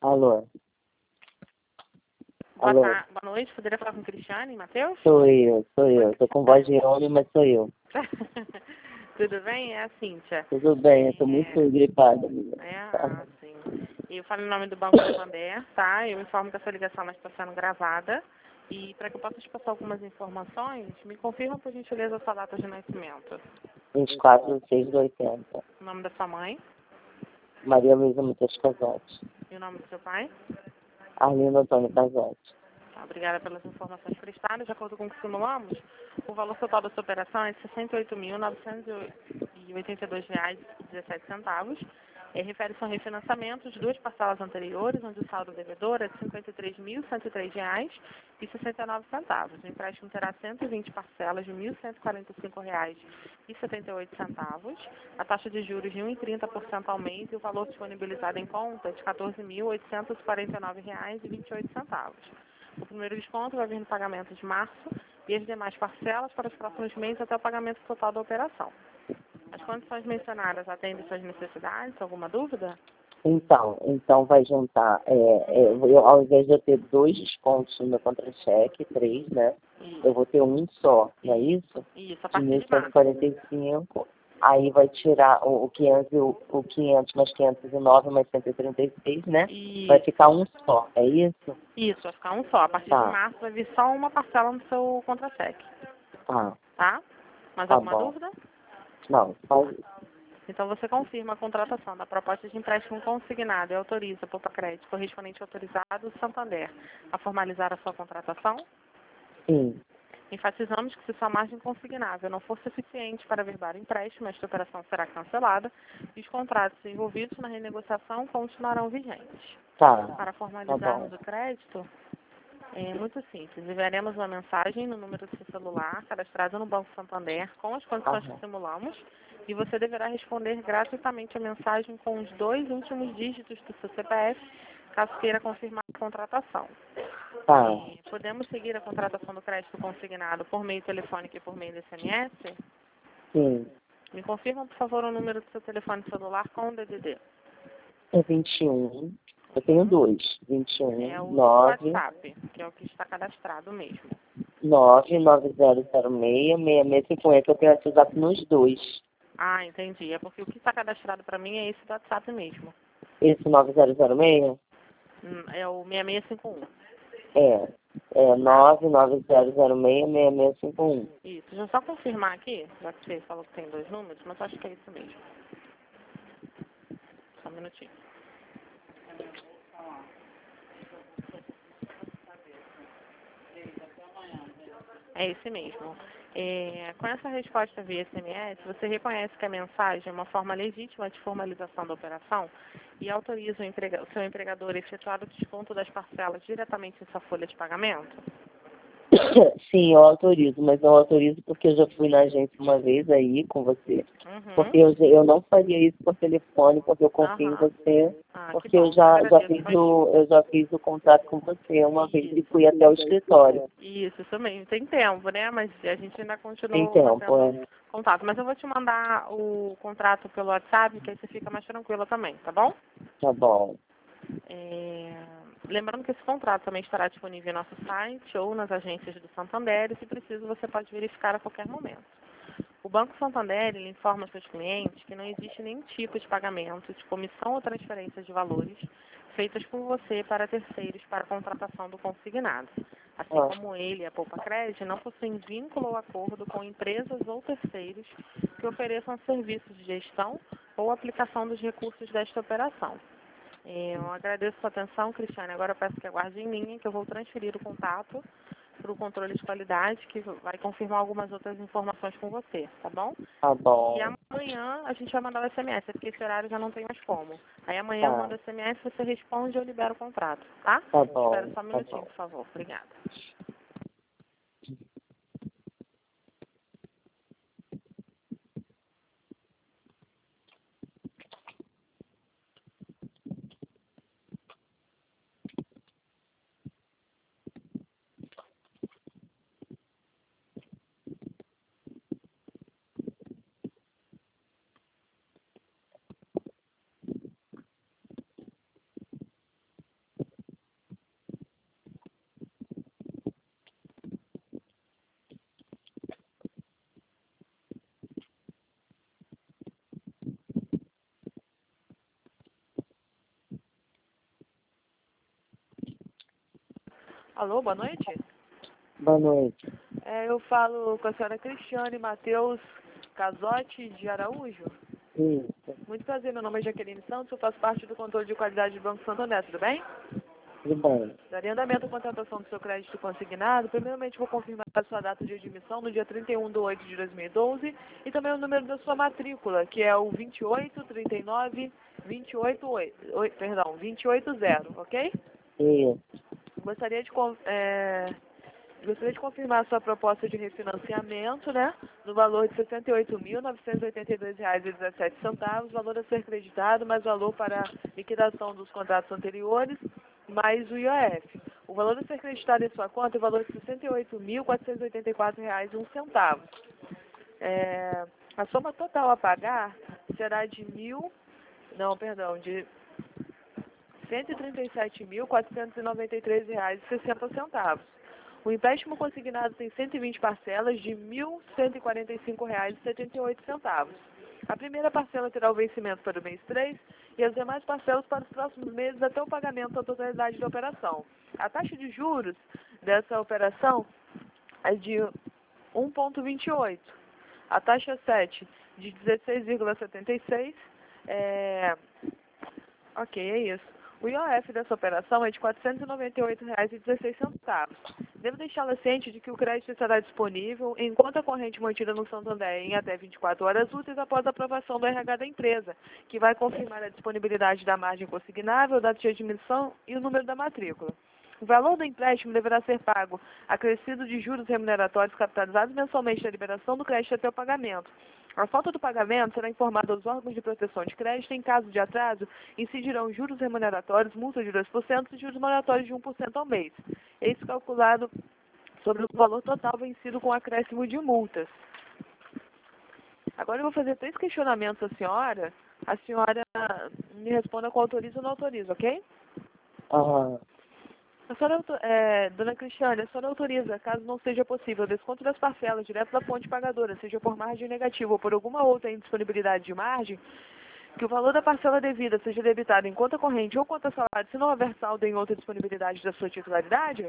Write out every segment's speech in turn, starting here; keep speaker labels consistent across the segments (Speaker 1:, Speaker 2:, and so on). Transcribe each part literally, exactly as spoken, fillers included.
Speaker 1: Alô?
Speaker 2: Boa,
Speaker 1: Alô?
Speaker 2: ta- boa noite, poderia falar com Cristiane, Matheus?
Speaker 1: Sou eu, sou eu. Tô com voz de homem, mas sou eu.
Speaker 2: Tudo bem? É a Cíntia.
Speaker 1: Tudo bem, eu tô
Speaker 2: É,
Speaker 1: muito gripada, amiga.
Speaker 2: é, ah, sim. Eu falo em nome do Banco Santander, tá? Eu informo que essa ligação está sendo gravada. E para que eu possa te passar algumas informações, me confirma, por gentileza, a sua data de nascimento.
Speaker 1: vinte e quatro de seis de oitenta.
Speaker 2: O nome da sua mãe
Speaker 1: Maria Luísa Matheus Casotti.
Speaker 2: e o nome do seu pai.
Speaker 1: Arlindo Antônio Casotti.
Speaker 2: Tá, obrigada pelas informações prestadas. De acordo com o que simulamos, o valor total da sua operação é de sessenta e oito mil, novecentos e oitenta e dois reais e dezessete centavos. É, refere-se a um refinanciamento de duas parcelas anteriores, onde o saldo devedor é de cinquenta e três mil, cento e três reais e sessenta e nove centavos. O empréstimo terá cento e vinte parcelas de mil cento e quarenta e cinco reais e setenta e oito centavos. A taxa de juros de um vírgula trinta por cento ao mês e o valor disponibilizado em conta é de quatorze mil, oitocentos e quarenta e nove reais e vinte e oito centavos. O primeiro desconto vai vir no pagamento de março e as demais parcelas para os próximos meses até o pagamento total da operação. As condições mencionadas atendem suas necessidades? Alguma dúvida?
Speaker 1: Então, então vai juntar, é, é, eu, ao invés de eu ter dois descontos no meu contra-cheque, três, né?
Speaker 2: Isso.
Speaker 1: Eu vou ter um só, não é isso?
Speaker 2: Isso, a
Speaker 1: De
Speaker 2: partir
Speaker 1: mil
Speaker 2: de
Speaker 1: cento e
Speaker 2: março.
Speaker 1: quarenta e cinco. Aí vai tirar o, o quinhentos, e o, o quinhentos mais quinhentos e nove mais cento e trinta e seis, né? Vai
Speaker 2: Isso.
Speaker 1: ficar um só, é isso?
Speaker 2: Isso, vai ficar um só. A partir de
Speaker 1: Tá,
Speaker 2: março vai vir só uma parcela no seu contra-cheque.
Speaker 1: tá,
Speaker 2: Tá? Mais
Speaker 1: tá
Speaker 2: alguma
Speaker 1: bom.
Speaker 2: dúvida?
Speaker 1: Não, só isso.
Speaker 2: Então você confirma a contratação da proposta de empréstimo consignado e autoriza por crédito correspondente autorizado Santander a formalizar a sua contratação?
Speaker 1: Sim,
Speaker 2: Enfatizamos que se sua margem consignável não for suficiente para averbar o empréstimo, esta operação será cancelada e os contratos envolvidos na renegociação continuarão vigentes.
Speaker 1: tá,
Speaker 2: Para
Speaker 1: tá
Speaker 2: formalizarmos
Speaker 1: bom.
Speaker 2: o crédito, é muito simples. Enviaremos uma mensagem no número do seu celular cadastrado no Banco Santander com as condições que
Speaker 1: Aham.
Speaker 2: simulamos e você deverá responder gratuitamente a mensagem com os dois últimos dígitos do seu C P F, caso queira confirmar a contratação.
Speaker 1: Tá,
Speaker 2: É, podemos seguir a contratação do crédito consignado por meio telefônico e por meio do S M S?
Speaker 1: sim.
Speaker 2: Me confirma, por favor, o número do seu telefone celular com o D D D.
Speaker 1: É vinte e um. Eu tenho dois. vinte e
Speaker 2: É
Speaker 1: um,
Speaker 2: o do
Speaker 1: nove,
Speaker 2: WhatsApp, que é o que está cadastrado mesmo.
Speaker 1: nove, nove zero zero seis, seis seis cinco um. Eu tenho WhatsApp nos dois.
Speaker 2: Ah, entendi. É porque o que está cadastrado para mim é esse do WhatsApp mesmo.
Speaker 1: Esse nove zero zero seis?
Speaker 2: Hum, É o seis seis cinco um.
Speaker 1: É. É
Speaker 2: Tá?
Speaker 1: nove nove zero zero seis, seis seis cinco um.
Speaker 2: Isso. Deixa eu só confirmar aqui, já que você falou que tem dois números, mas eu acho que é isso mesmo. Só um minutinho. É esse mesmo. É, com essa resposta via S M S, você reconhece que a mensagem é uma forma legítima de formalização da operação e autoriza o, emprega- o seu empregador a efetuar o desconto das parcelas diretamente em sua folha de pagamento?
Speaker 1: Sim, eu autorizo, mas eu autorizo porque eu já fui na agência uma vez aí com você.
Speaker 2: Uhum.
Speaker 1: Porque eu, já- eu não faria isso por telefone, porque eu confio em
Speaker 2: Aham.
Speaker 1: você,
Speaker 2: Ah, que
Speaker 1: porque eu
Speaker 2: bom. Eu
Speaker 1: já, já
Speaker 2: agradeço.
Speaker 1: fiz
Speaker 2: Mas
Speaker 1: o, eu já fiz o contrato com você uma vez e
Speaker 2: isso.
Speaker 1: fui até o escritório.
Speaker 2: Isso, isso mesmo. Tem tempo, né? Mas a gente ainda
Speaker 1: Tem
Speaker 2: continua
Speaker 1: tempo,
Speaker 2: mantendo
Speaker 1: é.
Speaker 2: contato. Mas eu vou te mandar o contrato pelo WhatsApp, que aí você fica mais tranquila também, tá bom?
Speaker 1: Tá bom.
Speaker 2: É, lembrando que esse contrato também estará disponível em nosso site ou nas agências do Santander e, se preciso, você pode verificar a qualquer momento. O Banco Santander ele informa aos seus clientes que não existe nenhum tipo de pagamento de comissão ou transferência de valores feitas por você para terceiros para a contratação do consignado. Assim
Speaker 1: Ah,
Speaker 2: como ele e a Poupa Crédito não possuem vínculo ou acordo com empresas ou terceiros que ofereçam serviços de gestão ou aplicação dos recursos desta operação. É, Eu agradeço a sua atenção, Cristiane. Agora eu peço que aguarde em linha, que eu vou transferir o contato para o controle de qualidade, que vai confirmar algumas outras informações com você, tá bom?
Speaker 1: tá
Speaker 2: E
Speaker 1: bom.
Speaker 2: amanhã a gente vai mandar o S M S, porque esse horário já não tem mais como. Aí amanhã eu
Speaker 1: Tá,
Speaker 2: mando o S M S, você responde e eu libero o contrato, tá?
Speaker 1: tá
Speaker 2: Espera
Speaker 1: bom,
Speaker 2: só um
Speaker 1: tá
Speaker 2: minutinho,
Speaker 1: bom.
Speaker 2: por favor. Obrigada. Alô, boa noite.
Speaker 1: Boa noite.
Speaker 2: É, eu falo com a senhora Cristiane Matheus Casotti de Araújo.
Speaker 1: Isso,
Speaker 2: Muito prazer, meu nome é Jaqueline Santos, eu faço parte do controle de qualidade do Banco Santander, tudo bem?
Speaker 1: tudo bem.
Speaker 2: Daria andamento à contratação do seu crédito consignado. Primeiramente, vou confirmar a sua data de admissão no dia trinta e um de oito de dois mil e doze e também o número da sua matrícula, que é o vinte e oito, trinta e nove, vinte e oito, oito, perdão, vinte e oito zero, ok?
Speaker 1: Isso,
Speaker 2: Gostaria de, con- é, gostaria de confirmar a sua proposta de refinanciamento, né? No valor de sessenta e oito mil, novecentos e oitenta e dois reais e dezessete centavos, valor a ser creditado, mais valor para liquidação dos contratos anteriores, mais o I O F. O valor a ser creditado em sua conta é o valor de sessenta e oito mil, quatrocentos e oitenta e quatro reais e um centavo. É, a soma total a pagar será de mil, não, perdão, de cento e trinta e sete mil, quatrocentos e noventa e três reais e sessenta centavos. O empréstimo consignado tem cento e vinte parcelas de mil cento e quarenta e cinco reais e setenta e oito centavos. A primeira parcela terá o vencimento para o mês três e as demais parcelas para os próximos meses até o pagamento da totalidade da operação. A taxa de juros dessa operação é de um vírgula vinte e oito. A taxa sete de dezesseis vírgula setenta e seis. É... Ok, é isso. O I O F dessa operação é de quatrocentos e noventa e oito reais e dezesseis centavos. Devo deixá-la ciente de que o crédito estará disponível em conta corrente mantida no Santander em até vinte e quatro horas úteis após a aprovação do R H da empresa, que vai confirmar a disponibilidade da margem consignável, data de admissão e o número da matrícula. O valor do empréstimo deverá ser pago acrescido de juros remuneratórios capitalizados mensalmente da liberação do crédito até o pagamento. A falta do pagamento será informada aos órgãos de proteção de crédito. Em caso de atraso, incidirão juros remuneratórios, multa de dois por cento e juros moratórios de um por cento ao mês. Esse calculado sobre o valor total vencido com acréscimo de multas. Agora eu vou fazer três questionamentos à senhora. A senhora me responda com autoriza ou não autoriza, ok?
Speaker 1: aham,
Speaker 2: A senhora, auto- é, dona Cristiane, a senhora autoriza, caso não seja possível, o desconto das parcelas direto da fonte pagadora, seja por margem negativa ou por alguma outra indisponibilidade de margem, que o valor da parcela devida seja debitado em conta corrente ou conta salário, se não houver saldo em outra disponibilidade da sua titularidade?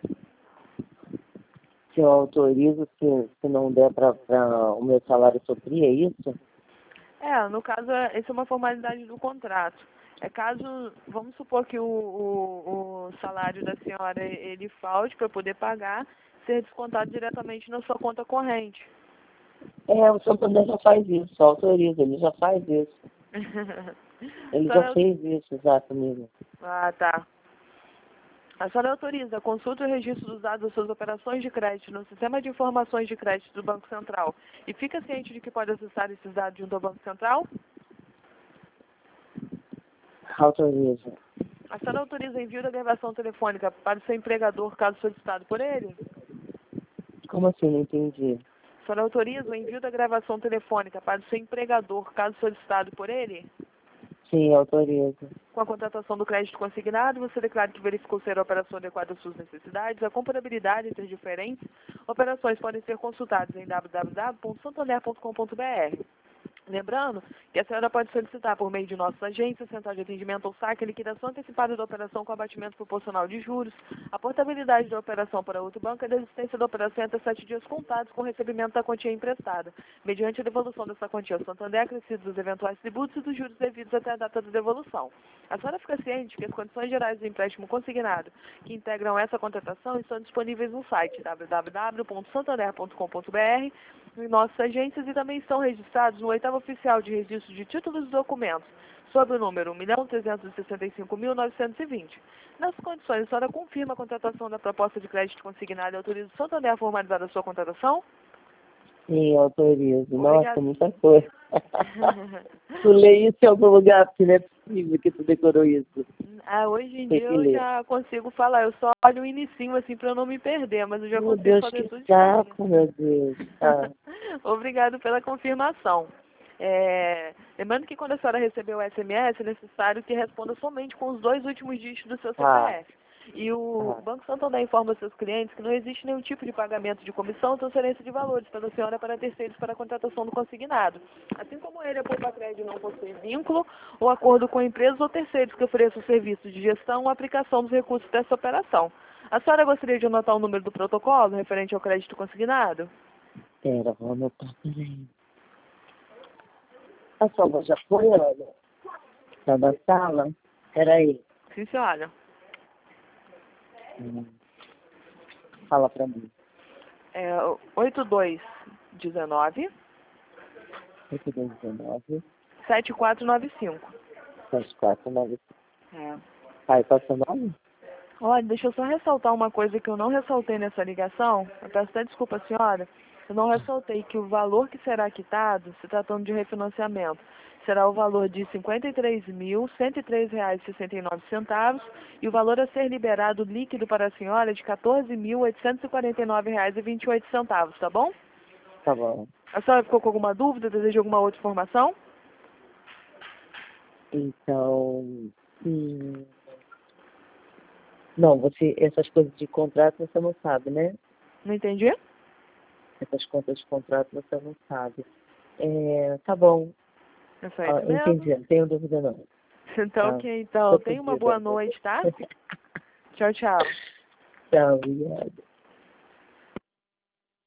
Speaker 1: se eu autorizo, se, se não der para o meu salário suprir, é isso?
Speaker 2: É, no caso, é- essa é uma formalidade do contrato. É caso, vamos supor que o, o, o salário da senhora, ele falte para poder pagar, ser descontado diretamente na sua conta corrente.
Speaker 1: É, o Santander já faz isso, só autoriza, ele já faz isso. Ele
Speaker 2: A
Speaker 1: já
Speaker 2: senhora-
Speaker 1: fez isso, já comigo.
Speaker 2: Ah, tá. A senhora autoriza a consulta e o registro dos dados das suas operações de crédito no Sistema de Informações de Crédito do Banco Central e fica ciente de que pode acessar esses dados junto ao Banco Central?
Speaker 1: Autoriza.
Speaker 2: A senhora autoriza o envio da gravação telefônica para o seu empregador, caso solicitado por ele?
Speaker 1: Como assim? Não entendi.
Speaker 2: A senhora autoriza o envio da gravação telefônica para o seu empregador, caso solicitado por ele?
Speaker 1: Sim, autoriza.
Speaker 2: Com a contratação do crédito consignado, você declara que verificou ser a operação adequada às suas necessidades, a comparabilidade entre as diferentes operações podem ser consultadas em w w w ponto santander ponto com ponto b r. Lembrando que a senhora pode solicitar por meio de nossas agências, central de atendimento ou saque, a liquidação antecipada da operação com abatimento proporcional de juros, a portabilidade da operação para outro banco e a desistência da operação até sete dias contados com o recebimento da quantia emprestada, mediante a devolução dessa quantia ao Santander, acrescidos dos eventuais tributos e dos juros devidos até a data da devolução. A senhora fica ciente que as condições gerais do empréstimo consignado que integram essa contratação estão disponíveis no site w w w ponto santander ponto com ponto b r, em nossas agências, e também estão registrados no oitavo oficial de registro de títulos e documentos, sob o número um milhão trezentos e sessenta e cinco mil novecentos e vinte. Nessas condições, a senhora confirma a contratação da proposta de crédito consignado e autoriza o Santander a formalizar a sua contratação?
Speaker 1: Sim, autorizo.
Speaker 2: Obrigada.
Speaker 1: Nossa, muita coisa. Tu lê isso em algum lugar, porque não é possível que tu decorou isso.
Speaker 2: Ah, hoje em
Speaker 1: Tem
Speaker 2: dia
Speaker 1: que
Speaker 2: eu
Speaker 1: ler.
Speaker 2: já consigo falar, eu só olho o inicinho assim para eu não me perder, mas eu já
Speaker 1: Meu
Speaker 2: consigo
Speaker 1: Deus,
Speaker 2: fazer
Speaker 1: que
Speaker 2: tudo de
Speaker 1: saco, meu Deus. Tá.
Speaker 2: Obrigado pela confirmação. É, lembrando que quando a senhora recebeu o S M S, é necessário que responda somente com os dois últimos dígitos do seu
Speaker 1: Tá.
Speaker 2: C P F. E o
Speaker 1: Tá.
Speaker 2: Banco Santander informa aos seus clientes que não existe nenhum tipo de pagamento de comissão ou transferência de valores pela senhora para terceiros para a contratação do consignado. Assim como ele, a Poupa Crédito não possui vínculo ou acordo com empresas ou terceiros que ofereçam serviços de gestão ou aplicação dos recursos dessa operação. A senhora gostaria de anotar o número do protocolo referente ao crédito consignado?
Speaker 1: Pera, vou anotar, peraí. A sua já foi, olha. Tá da sala? Peraí.
Speaker 2: Sim, senhora.
Speaker 1: Hum. Fala pra mim.
Speaker 2: É oito dois um nove,
Speaker 1: oito dois um nove,
Speaker 2: sete quatro nove cinco.
Speaker 1: sete quatro nove cinco.
Speaker 2: É.
Speaker 1: Pai, qual é o seu nome?
Speaker 2: Olha, deixa eu só ressaltar uma coisa que eu não ressaltei nessa ligação. Eu peço até desculpa, senhora. Eu não ressaltei que o valor que será quitado, se tratando de refinanciamento, será o valor de cinquenta e três mil, cento e três reais e sessenta e nove centavos e o valor a ser liberado líquido para a senhora é de quatorze mil, oitocentos e quarenta e nove reais e vinte e oito centavos, tá bom?
Speaker 1: Tá bom.
Speaker 2: A senhora ficou com alguma dúvida? Deseja alguma outra informação?
Speaker 1: Então, hum, não, você, essas coisas de contrato você não sabe, né?
Speaker 2: Não entendi?
Speaker 1: Essas contas de contrato você não sabe. É, tá bom.
Speaker 2: É só
Speaker 1: Ah,
Speaker 2: isso mesmo?
Speaker 1: entendi, não tenho dúvida não.
Speaker 2: Então,
Speaker 1: Tá.
Speaker 2: ok, então.
Speaker 1: Tô
Speaker 2: Tenha uma
Speaker 1: pedindo.
Speaker 2: boa noite, tá? Tchau, tchau.
Speaker 1: Tchau, obrigada.